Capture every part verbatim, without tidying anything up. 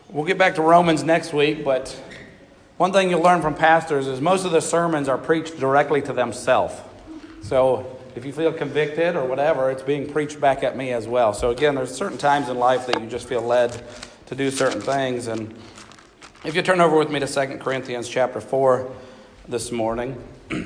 We'll get back to Romans next week, but one thing you'll learn from pastors is most of the sermons are preached directly to themselves. So if you feel convicted or whatever, it's being preached back at me as well. So again, there's certain times in life that you just feel led to do certain things. And if you turn over with me to Second Corinthians chapter four this morning.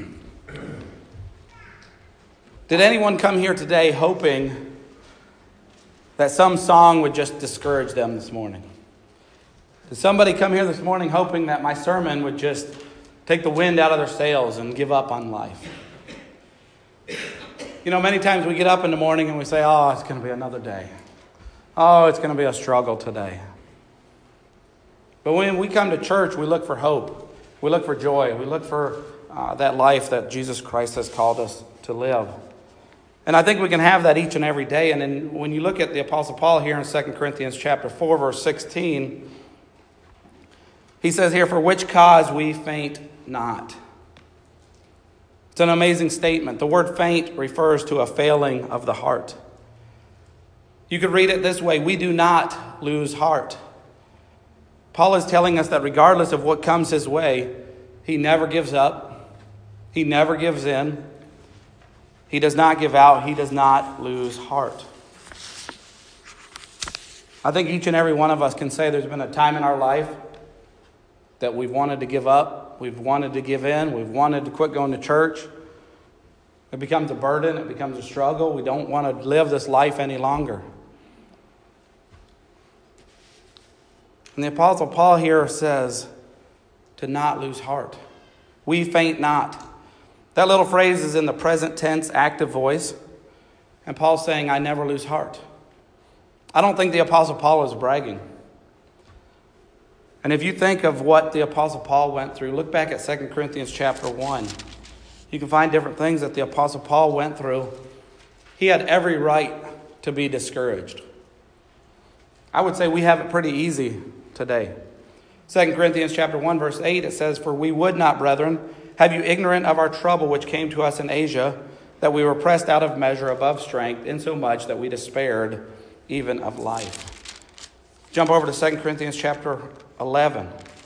Did anyone come here today hoping that some song would just discourage them this morning? Did somebody come here this morning hoping that my sermon would just take the wind out of their sails and give up on life? You know, many times we get up in the morning and we say, oh, it's going to be another day. Oh, it's going to be a struggle today. But when we come to church, we look for hope. We look for joy. We look for uh, that life that Jesus Christ has called us to live. And I think we can have that each and every day. And then when you look at the Apostle Paul here in Second Corinthians chapter four, verse sixteen, he says here, for which cause we faint not. It's an amazing statement. The word faint refers to a failing of the heart. You could read it this way: we do not lose heart. Paul is telling us that regardless of what comes his way, he never gives up. He never gives in. He does not give out. He does not lose heart. I think each and every one of us can say there's been a time in our life that we've wanted to give up. We've wanted to give in. We've wanted to quit going to church. It becomes a burden. It becomes a struggle. We don't want to live this life any longer. And the Apostle Paul here says to not lose heart. We faint not. That little phrase is in the present tense, active voice. And Paul's saying, I never lose heart. I don't think the Apostle Paul is bragging. And if you think of what the Apostle Paul went through, look back at Second Corinthians chapter one. You can find different things that the Apostle Paul went through. He had every right to be discouraged. I would say we have it pretty easy today. Second Corinthians chapter one, verse eight, it says, for we would not, brethren, have you ignorant of our trouble which came to us in Asia, that we were pressed out of measure above strength, insomuch that we despaired even of life. Jump over to Second Corinthians chapter eleven.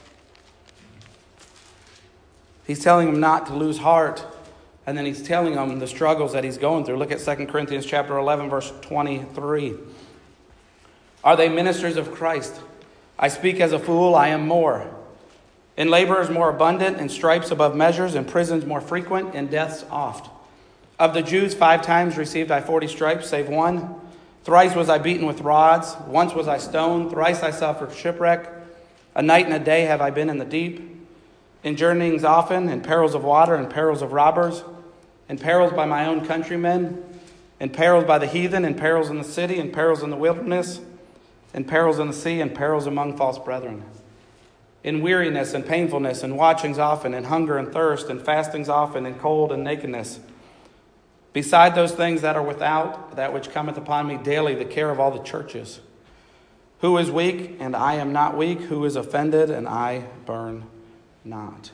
He's telling them not to lose heart, and then he's telling them the struggles that he's going through. Look at Second Corinthians chapter eleven, verse twenty-three. Are they ministers of Christ? I speak as a fool, I am more. In laborers more abundant, in stripes above measures, in prisons more frequent, in deaths oft. Of the Jews five times received I forty stripes, save one. Thrice was I beaten with rods, once was I stoned, thrice I suffered shipwreck. A night and a day have I been in the deep. In journeyings often, in perils of water, in perils of robbers, in perils by my own countrymen, in perils by the heathen, in perils in the city, in perils in the wilderness, in perils in the sea, in perils among false brethren. In weariness and painfulness, and watchings often, in hunger and thirst, and fastings often, in cold and nakedness. Beside those things that are without, that which cometh upon me daily, the care of all the churches. Who is weak, and I am not weak? Who is offended, and I burn not?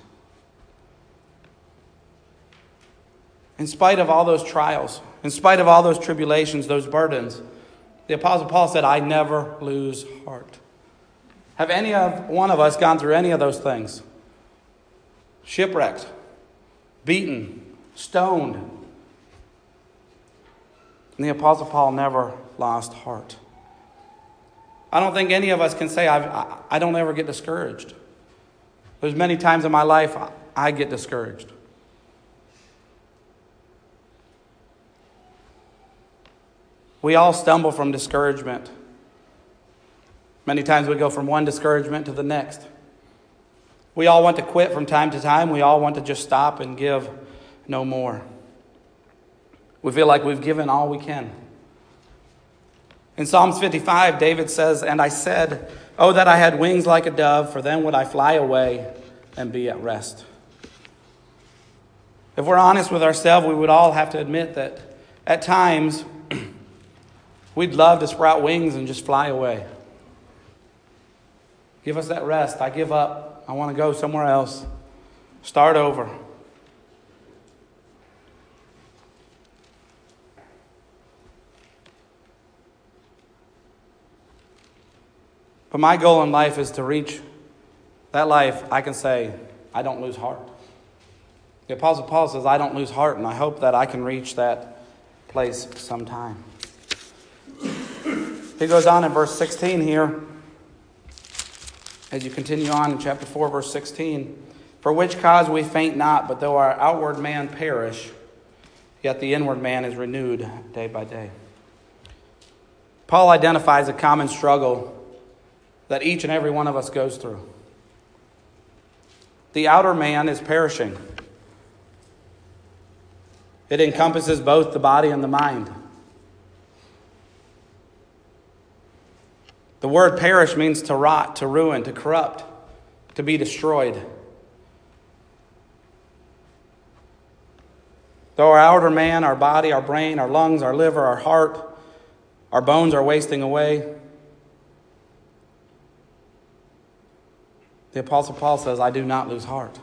In spite of all those trials, in spite of all those tribulations, those burdens, the Apostle Paul said, I never lose heart. Have any of one of us gone through any of those things? Shipwrecked, beaten, stoned. And the Apostle Paul never lost heart. I don't think any of us can say, I've, I, I don't ever get discouraged. There's many times in my life I get discouraged. We all stumble from discouragement. Many times we go from one discouragement to the next. We all want to quit from time to time. We all want to just stop and give no more. We feel like we've given all we can. In Psalms fifty-five, David says, and I said, oh, that I had wings like a dove, for then would I fly away and be at rest. If we're honest with ourselves, we would all have to admit that at times we'd love to sprout wings and just fly away. Give us that rest. I give up. I want to go somewhere else. Start over. But my goal in life is to reach that life. I can say, I don't lose heart. The Apostle Paul says, I don't lose heart, and I hope that I can reach that place sometime. He goes on in verse sixteen here, as you continue on in chapter four, verse sixteen. For which cause we faint not, but though our outward man perish, yet the inward man is renewed day by day. Paul identifies a common struggle that each and every one of us goes through. The outer man is perishing. It encompasses both the body and the mind. The word perish means to rot, to ruin, to corrupt, to be destroyed. Though our outer man, our body, our brain, our lungs, our liver, our heart, our bones are wasting away, the Apostle Paul says, I do not lose heart.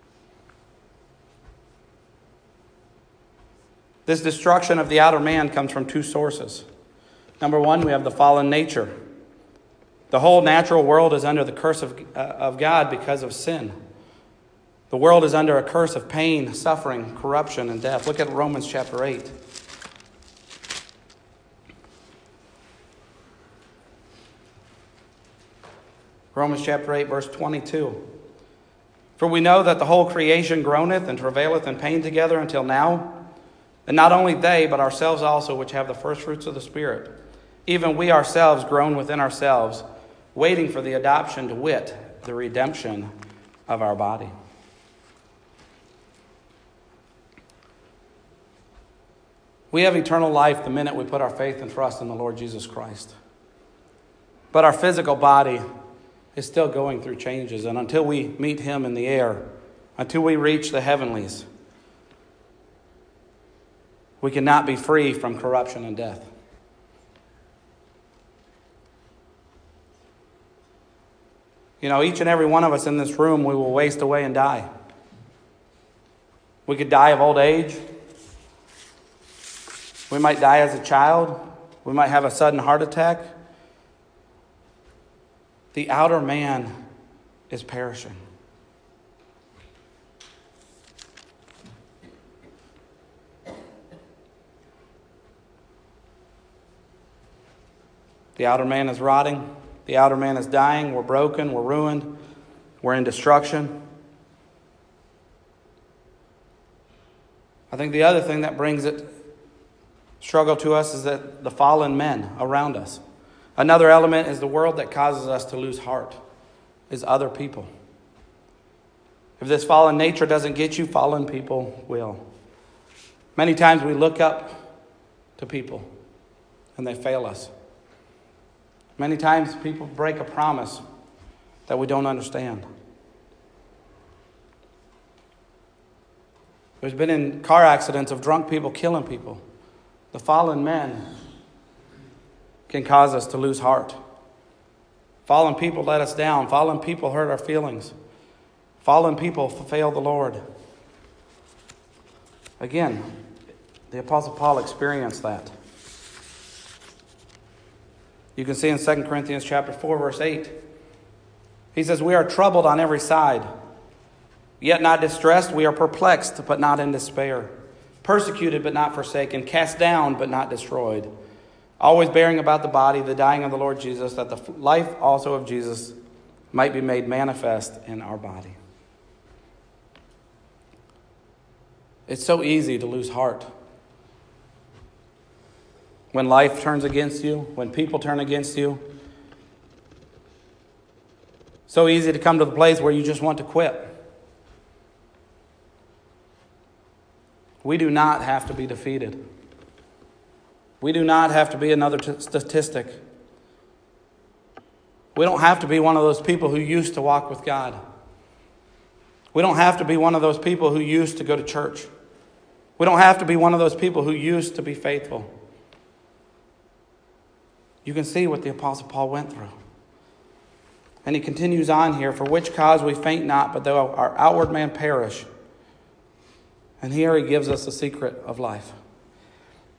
This destruction of the outer man comes from two sources. Number one, we have the fallen nature. The whole natural world is under the curse of, uh, of God because of sin. The world is under a curse of pain, suffering, corruption, and death. Look at Romans chapter eight. Romans chapter eight, verse twenty-two. For we know that the whole creation groaneth and travaileth in pain together until now. And not only they, but ourselves also, which have the first fruits of the Spirit. Even we ourselves groan within ourselves, waiting for the adoption, to wit, the redemption of our body. We have eternal life the minute we put our faith and trust in the Lord Jesus Christ. But our physical body is still going through changes. And until we meet Him in the air, until we reach the heavenlies, we cannot be free from corruption and death. You know, each and every one of us in this room, we will waste away and die. We could die of old age. We might die as a child. We might have a sudden heart attack. The outer man is perishing. The outer man is rotting. The outer man is dying. We're broken. We're ruined. We're in destruction. I think the other thing that brings it struggle to us is that the fallen men around us. Another element is the world that causes us to lose heart, is other people. If this fallen nature doesn't get you, fallen people will. Many times we look up to people and they fail us. Many times people break a promise that we don't understand. There's been in car accidents of drunk people killing people. The fallen men can cause us to lose heart. Fallen people let us down. Fallen people hurt our feelings. Fallen people fail the Lord. Again, the Apostle Paul experienced that. You can see in Second Corinthians chapter four, verse eight. He says, we are troubled on every side, yet not distressed. We are perplexed, but not in despair. Persecuted, but not forsaken. Cast down, but not destroyed. Always bearing about the body the dying of the Lord Jesus, that the life also of Jesus might be made manifest in our body. It's so easy to lose heart. When life turns against you, when people turn against you, so easy to come to the place where you just want to quit. We do not have to be defeated. We do not have to be another t- statistic. We don't have to be one of those people who used to walk with God. We don't have to be one of those people who used to go to church. We don't have to be one of those people who used to be faithful. You can see what the Apostle Paul went through. And he continues on here, for which cause we faint not, but though our outward man perish. And here he gives us the secret of life.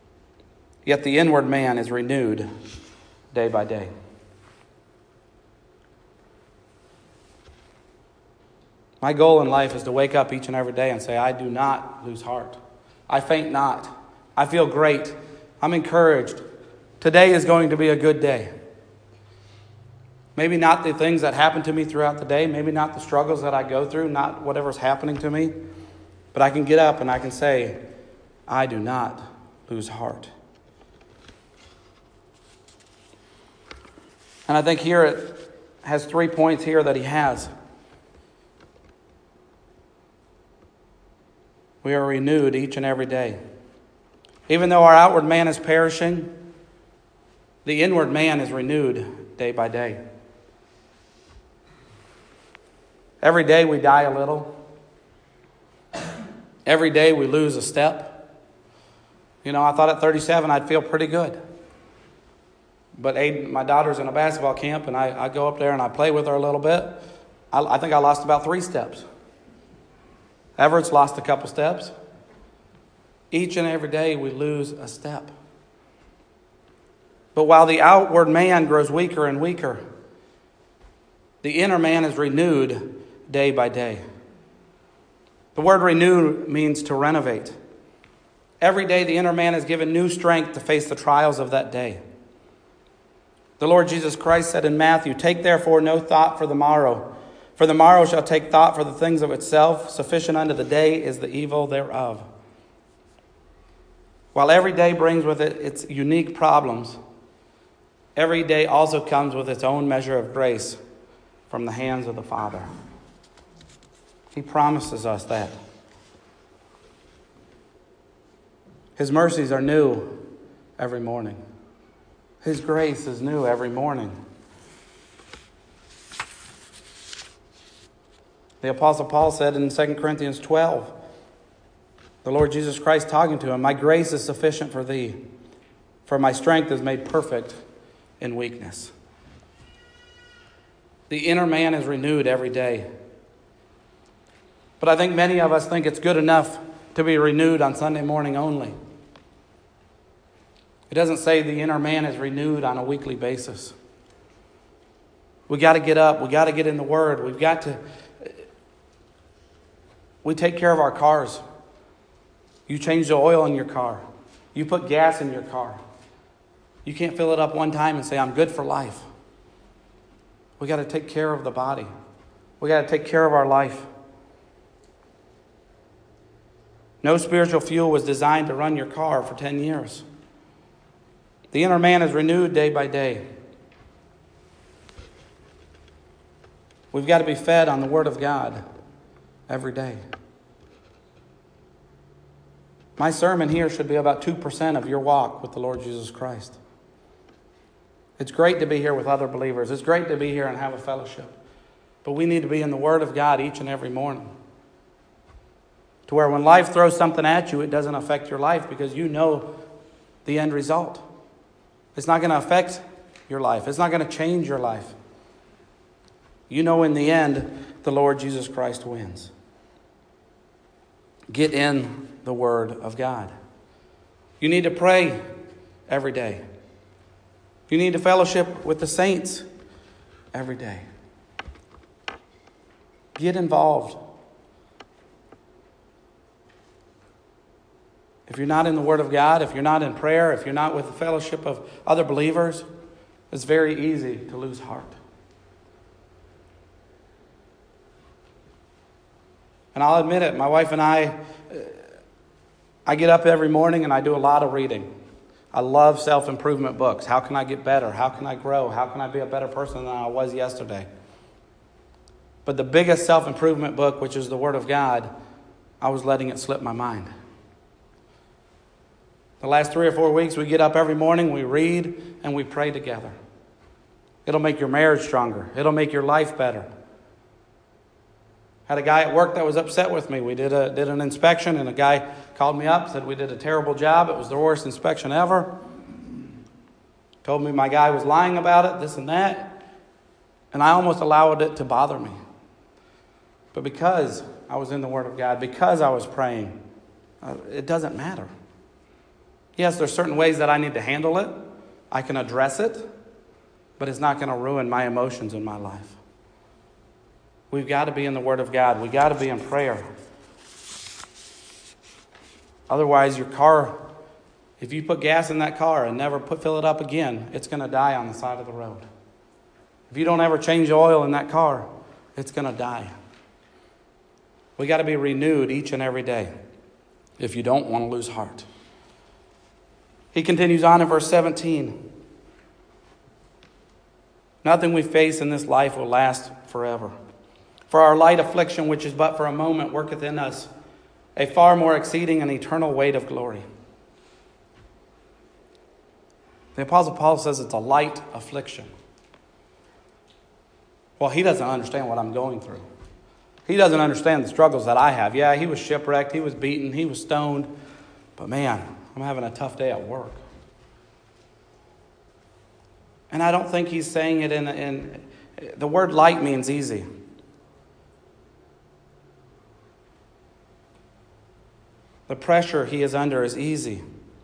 Yet the inward man is renewed day by day. My goal in life is to wake up each and every day and say, I do not lose heart. I faint not. I feel great. I'm encouraged. Today is going to be a good day. Maybe not the things that happen to me throughout the day, maybe not the struggles that I go through, not whatever's happening to me, but I can get up and I can say, I do not lose heart. And I think here it has three points here that he has. We are renewed each and every day. Even though our outward man is perishing, the inward man is renewed day by day. Every day we die a little. Every day we lose a step. You know, I thought at thirty-seven I'd feel pretty good. But Aiden, my daughter's in a basketball camp, and I, I go up there and I play with her a little bit. I, I think I lost about three steps. Everett's lost a couple steps. Each and every day we lose a step. But while the outward man grows weaker and weaker, the inner man is renewed day by day. The word renew means to renovate. Every day the inner man is given new strength to face the trials of that day. The Lord Jesus Christ said in Matthew, take therefore no thought for the morrow, for the morrow shall take thought for the things of itself. Sufficient unto the day is the evil thereof. While every day brings with it its unique problems, every day also comes with its own measure of grace from the hands of the Father. He promises us that. His mercies are new every morning. His grace is new every morning. The Apostle Paul said in Second Corinthians twelve, the Lord Jesus Christ talking to him, my grace is sufficient for thee, for my strength is made perfect in weakness. The inner man is renewed every day. But I think many of us think it's good enough to be renewed on Sunday morning only. It doesn't say the inner man is renewed on a weekly basis. We got to get up. We got to get in the Word. We've got to... We take care of our cars. You change the oil in your car. You put gas in your car. You can't fill it up one time and say, I'm good for life. We got to take care of the body. We got to take care of our life. No spiritual fuel was designed to run your car for ten years. The inner man is renewed day by day. We've got to be fed on the Word of God every day. My sermon here should be about two percent of your walk with the Lord Jesus Christ. It's great to be here with other believers. It's great to be here and have a fellowship. But we need to be in the Word of God each and every morning. To where when life throws something at you, it doesn't affect your life because you know the end result. It's not going to affect your life. It's not going to change your life. You know in the end, the Lord Jesus Christ wins. Get in the Word of God. You need to pray every day. You need to fellowship with the saints every day. Get involved. If you're not in the Word of God, if you're not in prayer, if you're not with the fellowship of other believers, it's very easy to lose heart. And I'll admit it, my wife and I, I get up every morning and I do a lot of reading. I love self-improvement books. How can I get better? How can I grow? How can I be a better person than I was yesterday? But the biggest self-improvement book, which is the Word of God, I was letting it slip my mind. The last three or four weeks, we get up every morning, we read, and we pray together. It'll make your marriage stronger. It'll make your life better. Had a guy at work that was upset with me. We did a did an inspection, and a guy called me up, said we did a terrible job. It was the worst inspection ever. Told me my guy was lying about it, this and that. And I almost allowed it to bother me. But because I was in the Word of God, because I was praying, it doesn't matter. Yes, there's certain ways that I need to handle it. I can address it, but it's not going to ruin my emotions in my life. We've got to be in the Word of God. We've got to be in prayer. Otherwise, your car, if you put gas in that car and never put fill it up again, it's going to die on the side of the road. If you don't ever change oil in that car, it's going to die. We got to be renewed each and every day if you don't want to lose heart. He continues on in verse seventeen. Nothing we face in this life will last forever. For our light affliction, which is but for a moment, worketh in us a far more exceeding and eternal weight of glory. The Apostle Paul says it's a light affliction. Well, he doesn't understand what I'm going through. He doesn't understand the struggles that I have. Yeah, he was shipwrecked, he was beaten, he was stoned. But man, I'm having a tough day at work. And I don't think he's saying it in, in the word light means easy. The pressure he is under is easy.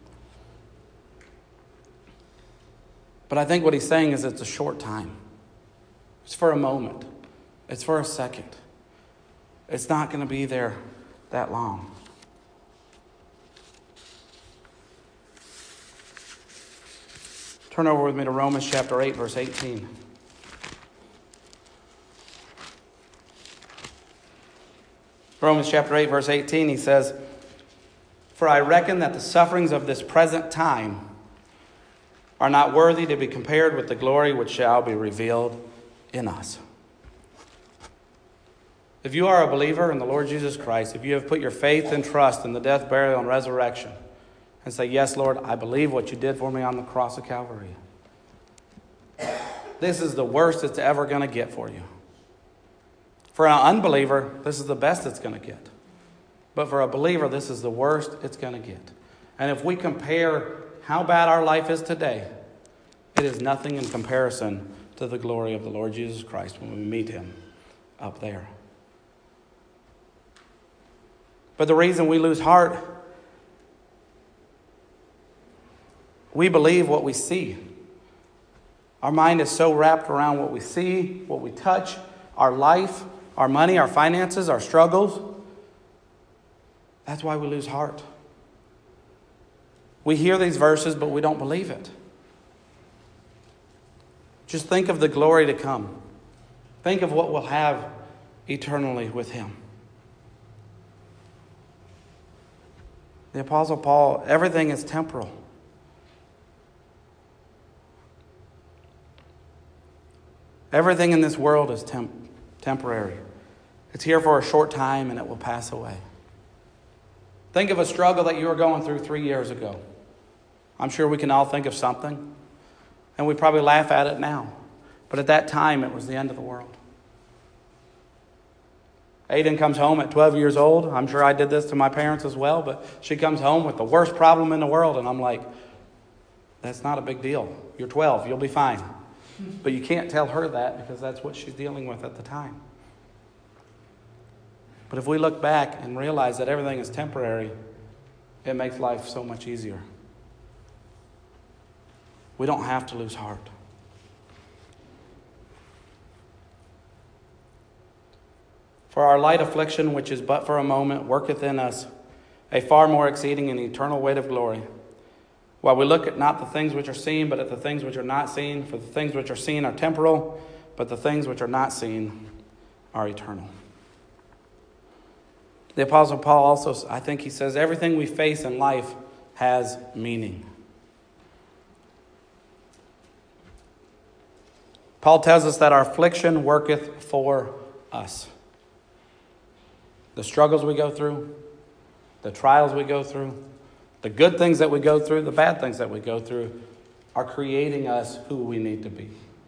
But I think what he's saying is it's a short time. It's for a moment. It's for a second. It's not going to be there that long. Turn over with me to Romans chapter eight, verse eighteen. Romans chapter eight, verse eighteen, he says, "For I reckon that the sufferings of this present time are not worthy to be compared with the glory which shall be revealed in us." If you are a believer in the Lord Jesus Christ, if you have put your faith and trust in the death, burial, and resurrection, and say, "Yes, Lord, I believe what you did for me on the cross of Calvary," this is the worst it's ever going to get for you. For an unbeliever, this is the best it's going to get. But for a believer, this is the worst it's going to get. And if we compare how bad our life is today, it is nothing in comparison to the glory of the Lord Jesus Christ when we meet him up there. But the reason we lose heart, we believe what we see. Our mind is so wrapped around what we see, what we touch, our life, our money, our finances, our struggles. That's why we lose heart. We hear these verses, but we don't believe it. Just think of the glory to come. Think of what we'll have eternally with him. The Apostle Paul, everything is temporal. Everything in this world is temp- temporary. It's here for a short time and it will pass away. Think of a struggle that you were going through three years ago. I'm sure we can all think of something, and we probably laugh at it now. But at that time, it was the end of the world. Aiden comes home at twelve years old. I'm sure I did this to my parents as well, but she comes home with the worst problem in the world, and I'm like, that's not a big deal. You're twelve, you'll be fine. But you can't tell her that because that's what she's dealing with at the time. But if we look back and realize that everything is temporary, it makes life so much easier. We don't have to lose heart. For our light affliction, which is but for a moment, worketh in us a far more exceeding and eternal weight of glory. While we look at not the things which are seen, but at the things which are not seen. For the things which are seen are temporal, but the things which are not seen are eternal. The Apostle Paul also, I think he says, everything we face in life has meaning. Paul tells us that our affliction worketh for us. The struggles we go through, the trials we go through, the good things that we go through, the bad things that we go through are creating us who we need to be.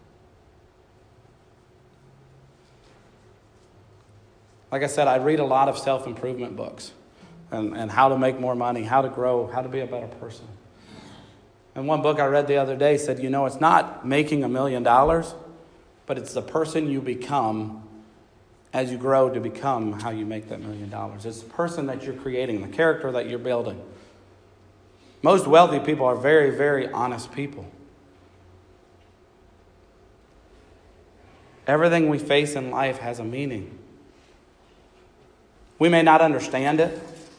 Like I said, I read a lot of self-improvement books and, and how to make more money, how to grow, how to be a better person. And one book I read the other day said, you know, it's not making a million dollars, but it's the person you become as you grow to become how you make that million dollars. It's the person that you're creating, the character that you're building. Most wealthy people are very, very honest people. Everything we face in life has a meaning. We may not understand it.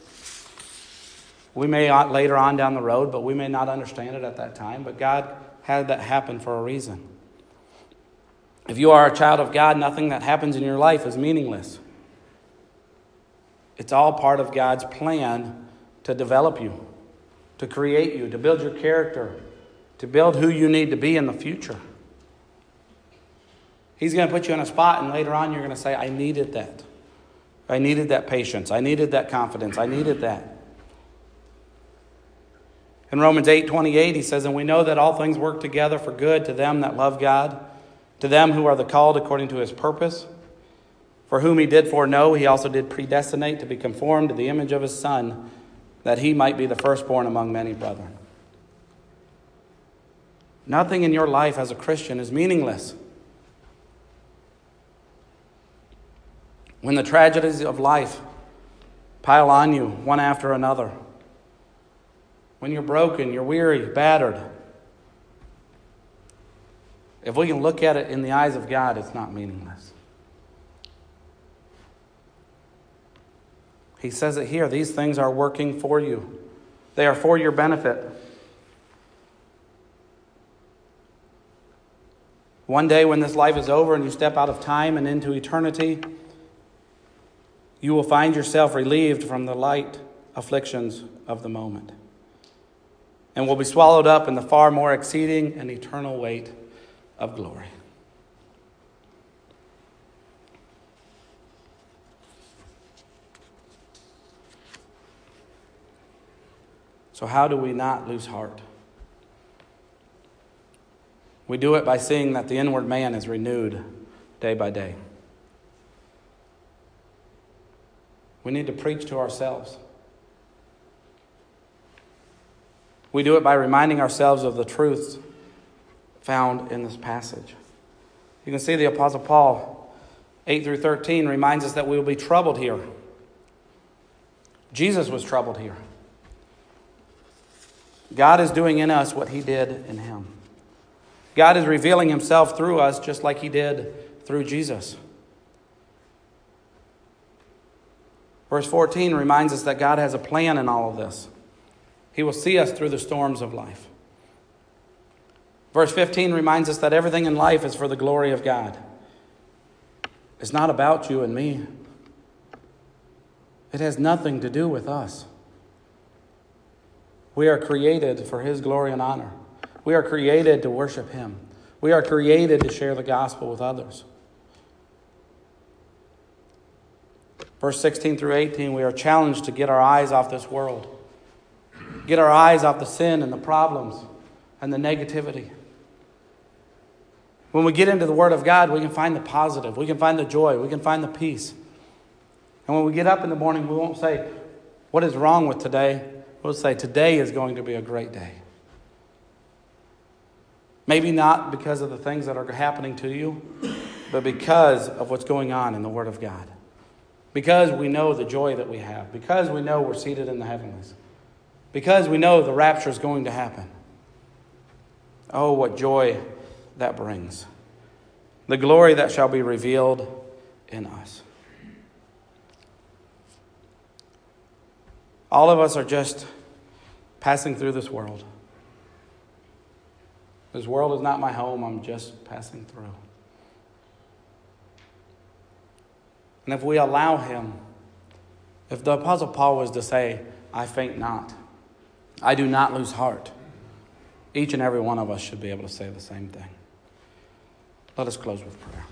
We may not later on down the road, but we may not understand it at that time. But God had that happen for a reason. If you are a child of God, nothing that happens in your life is meaningless. It's all part of God's plan to develop you, to create you, to build your character, to build who you need to be in the future. He's going to put you in a spot, and later on you're going to say, I needed that. I needed that patience. I needed that confidence. I needed that. In Romans eight twenty-eight, he says, and we know that all things work together for good to them that love God, to them who are the called according to his purpose. For whom he did foreknow, he also did predestinate to be conformed to the image of his Son, that he might be the firstborn among many brethren. Nothing in your life as a Christian is meaningless. When the tragedies of life pile on you one after another, when you're broken, you're weary, battered, if we can look at it in the eyes of God, it's not meaningless. He says it here, these things are working for you. They are for your benefit. One day when this life is over and you step out of time and into eternity, you will find yourself relieved from the light afflictions of the moment and will be swallowed up in the far more exceeding and eternal weight of glory. So how do we not lose heart? We do it by seeing that the inward man is renewed day by day. We need to preach to ourselves. We do it by reminding ourselves of the truths found in this passage. You can see the Apostle Paul, eight through thirteen, reminds us that we will be troubled here. Jesus was troubled here. God is doing in us what he did in him. God is revealing himself through us just like he did through Jesus. Verse fourteen reminds us that God has a plan in all of this. He will see us through the storms of life. Verse fifteen reminds us that everything in life is for the glory of God. It's not about you and me. It has nothing to do with us. We are created for his glory and honor. We are created to worship him. We are created to share the gospel with others. Verse sixteen through eighteen, we are challenged to get our eyes off this world. Get our eyes off the sin and the problems and the negativity. When we get into the Word of God, we can find the positive. We can find the joy. We can find the peace. And when we get up in the morning, we won't say, what is wrong with today? We'll say, today is going to be a great day. Maybe not because of the things that are happening to you, but because of what's going on in the Word of God. Because we know the joy that we have. Because we know we're seated in the heavenlies. Because we know the rapture is going to happen. Oh, what joy that brings. The glory that shall be revealed in us. All of us are just passing through this world. This world is not my home. I'm just passing through. And if we allow him, if the Apostle Paul was to say, I faint not, I do not lose heart, each and every one of us should be able to say the same thing. Let us close with prayer.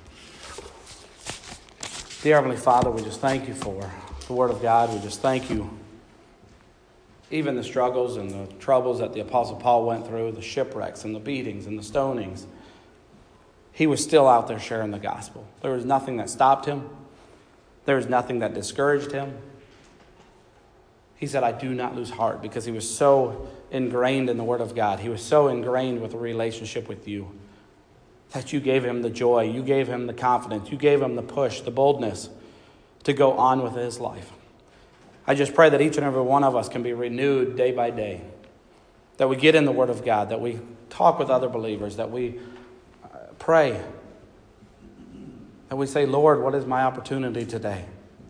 Dear Heavenly Father, we just thank you for the Word of God. We just thank you. Even the struggles and the troubles that the Apostle Paul went through, the shipwrecks and the beatings and the stonings, he was still out there sharing the gospel. There was nothing that stopped him. There was nothing that discouraged him. He said, I do not lose heart, because he was so ingrained in the Word of God. He was so ingrained with a relationship with you that you gave him the joy, you gave him the confidence, you gave him the push, the boldness to go on with his life. I just pray that each and every one of us can be renewed day by day, that we get in the Word of God, that we talk with other believers, that we pray, And we say, Lord, what is my opportunity today?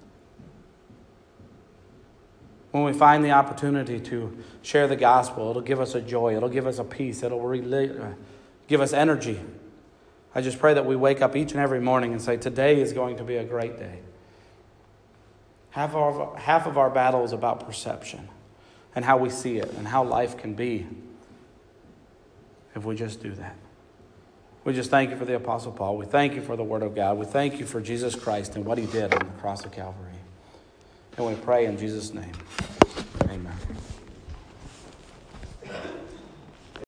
When we find the opportunity to share the gospel, it'll give us a joy. It'll give us a peace. It'll really give us energy. I just pray that we wake up each and every morning and say, today is going to be a great day. Half of, half of our battle is about perception and how we see it and how life can be if we just do that. We just thank you for the Apostle Paul. We thank you for the Word of God. We thank you for Jesus Christ and what he did on the cross of Calvary. And we pray in Jesus' name. Amen.